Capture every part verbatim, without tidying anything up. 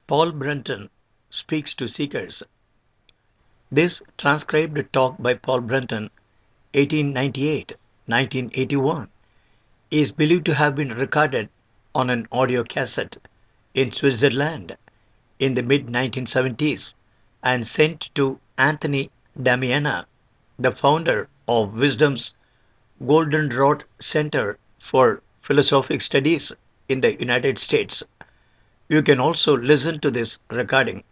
Paul Brunton speaks to seekers. This transcribed talk by Paul Brunton, eighteen ninety-eight nineteen eighty-one, is believed to have been recorded on an audio cassette in Switzerland in the mid nineteen seventies and sent to Anthony Damiana, the founder of Wisdom's Goldenrod Center for Philosophic Studies in the United States. You can also listen to this recording.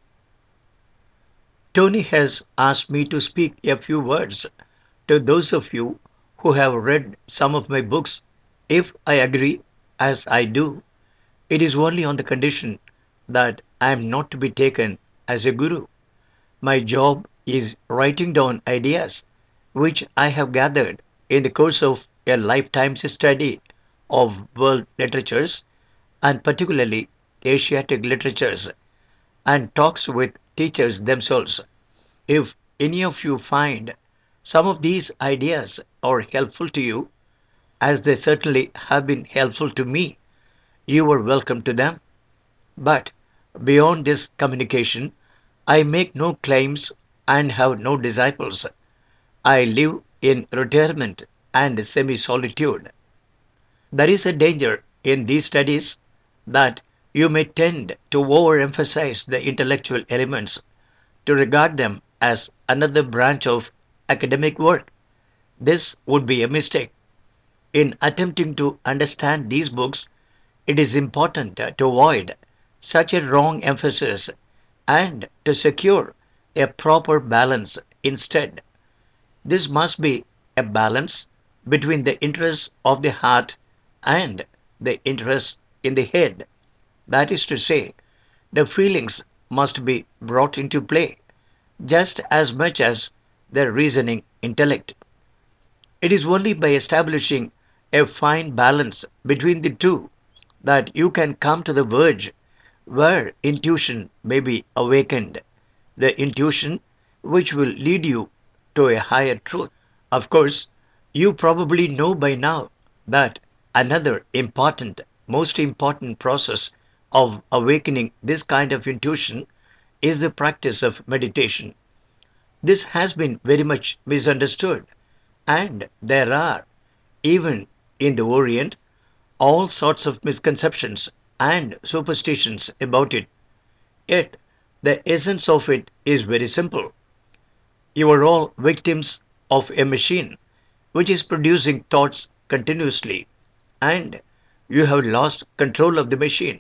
Tony has asked me to speak a few words to those of you who have read some of my books. If I agree, as I do, it is only on the condition that I am not to be taken as a guru. My job is writing down ideas which I have gathered in the course of a lifetime's study of world literatures and particularly Asiatic literatures and talks with teachers themselves. If any of you find some of these ideas are helpful to you, as they certainly have been helpful to me, you are welcome to them. But beyond this communication, I make no claims and have no disciples. I live in retirement and semi solitude. There is a danger in these studies that you may tend to overemphasize the intellectual elements, to regard them as another branch of academic work. This would be a mistake. In attempting to understand these books, it is important uh, to avoid such a wrong emphasis and to secure a proper balance instead. This must be a balance between the interests of the heart and the interests in the head. That is to say, the feelings must be brought into play just as much as the reasoning intellect. It is only by establishing a fine balance between the two that you can come to the verge where intuition may be awakened, the intuition which will lead you to a higher truth. Of course, you probably know by now that another important, most important process of awakening this kind of intuition is the practice of meditation. This has been very much misunderstood, and there are, even in the Orient, all sorts of misconceptions and superstitions about it. Yet, the essence of it is very simple. You are all victims of a machine which is producing thoughts continuously, and you have lost control of the machine.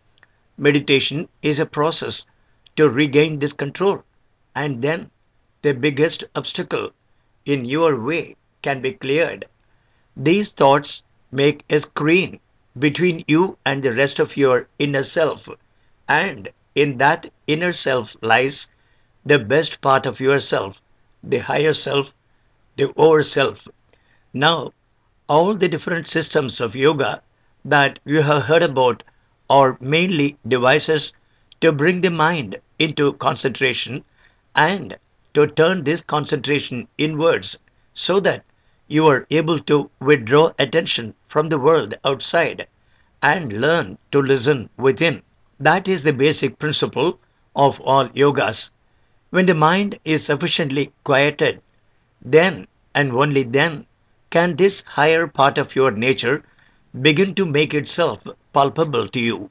Meditation is a process to regain this control, and then the biggest obstacle in your way can be cleared. These thoughts make a screen between you and the rest of your inner self, and in that inner self lies the best part of yourself, the higher self, the over self. Now, all the different systems of yoga that you have heard about are mainly devices to bring the mind into concentration and to turn this concentration inwards so that you are able to withdraw attention from the world outside and learn to listen within. That is the basic principle of all yogas. When the mind is sufficiently quieted, then and only then can this higher part of your nature begin to make itself palpable to you.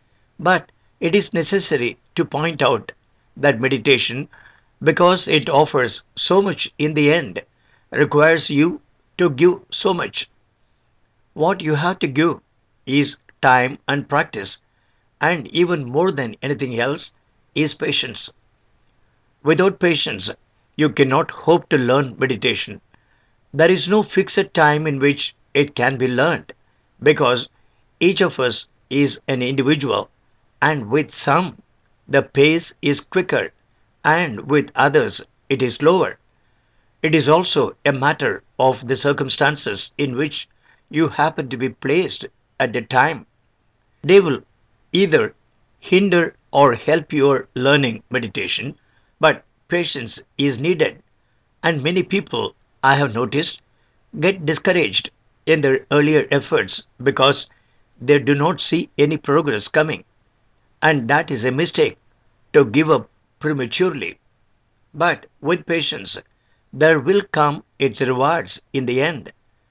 But it is necessary to point out that meditation, because it offers so much in the end, requires you to give so much. What you have to give is time and practice, and even more than anything else, is patience. Without patience, you cannot hope to learn meditation. There is no fixed time in which it can be learned because each of us is an individual, and with some the pace is quicker and with others it is slower. It is also a matter of the circumstances in which you happen to be placed at the time. They will either hinder or help your learning meditation, but patience is needed. And many people, I have noticed, get discouraged in their earlier efforts because they do not see any progress coming. and that is a mistake to give up prematurely. But with patience, there will come its rewards in the end.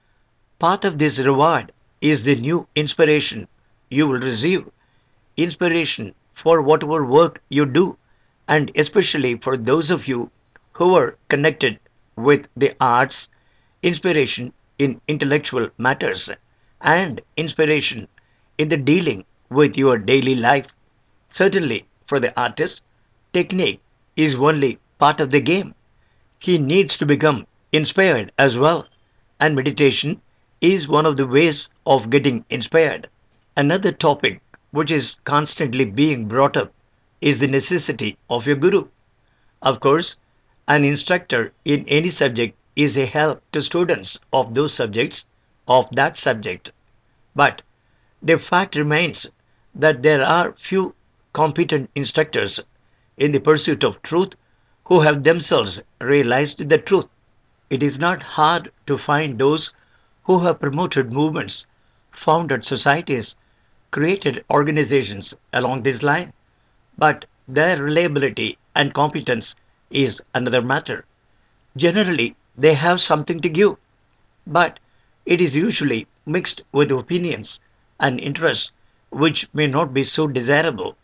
Part of this reward is the new inspiration you will receive, inspiration for whatever work you do, and especially for those of you who are connected with the arts, inspiration in intellectual matters, and inspiration in the dealing with your daily life. Certainly, for the artist, technique is only part of the game. He needs to become inspired as well, and meditation is one of the ways of getting inspired. Another topic which is constantly being brought up is the necessity of your guru. Of course, an instructor in any subject is a help to students of those subjects of that subject. But the fact remains that there are few competent instructors in the pursuit of truth who have themselves realized the truth. It is not hard to find those who have promoted movements, founded societies, created organizations along this line, but their reliability and competence is another matter. Generally, they have something to give, but it is usually mixed with opinions and interests which may not be so desirable.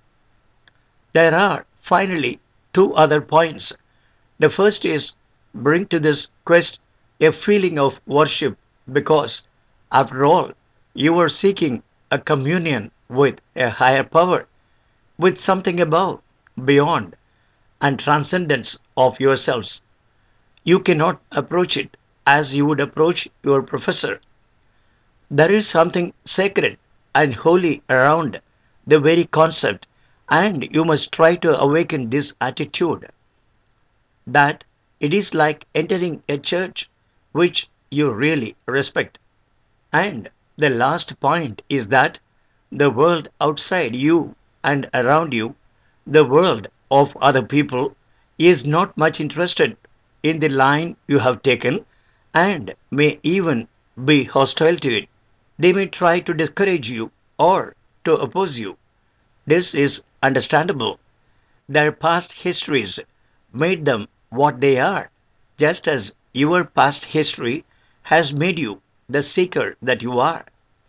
There are, finally, two other points. The first is bring to this quest a feeling of worship because, after all, you are seeking a communion with a higher power, with something above, beyond, and transcendence of yourselves. You cannot approach it as you would approach your professor. There is something sacred and holy around the very concept, and you must try to awaken this attitude that it is like entering a church which you really respect. And the last point is that the world outside you and around you, the world of other people, is not much interested in the line you have taken and may even be hostile to it. They may try to discourage you or to oppose you. This is understandable. Their past histories made them what they are, just as your past history has made you the seeker that you are.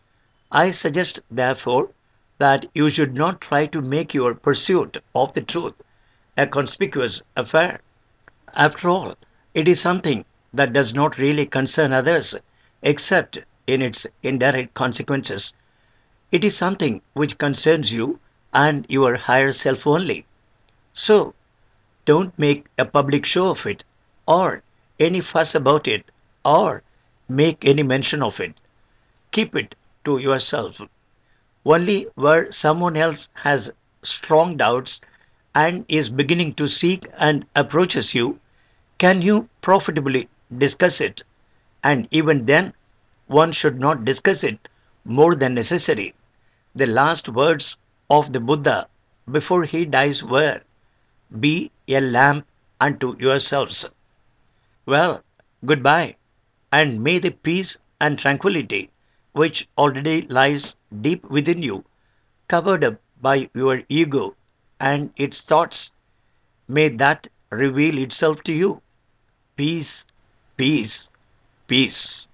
I suggest, therefore, that you should not try to make your pursuit of the truth a conspicuous affair. After all, it is something that does not really concern others except in its indirect consequences. It is something which concerns you and your higher self only. So, don't make a public show of it, or any fuss about it, or make any mention of it. Keep it to yourself. Only where someone else has strong doubts and is beginning to seek and approaches you can you profitably discuss it. And even then, one should not discuss it more than necessary. The last words of the Buddha before he dies were, "Be a lamp unto yourselves." Well, goodbye, and may the peace and tranquility which already lies deep within you, covered up by your ego and its thoughts, may that reveal itself to you. Peace, peace, peace.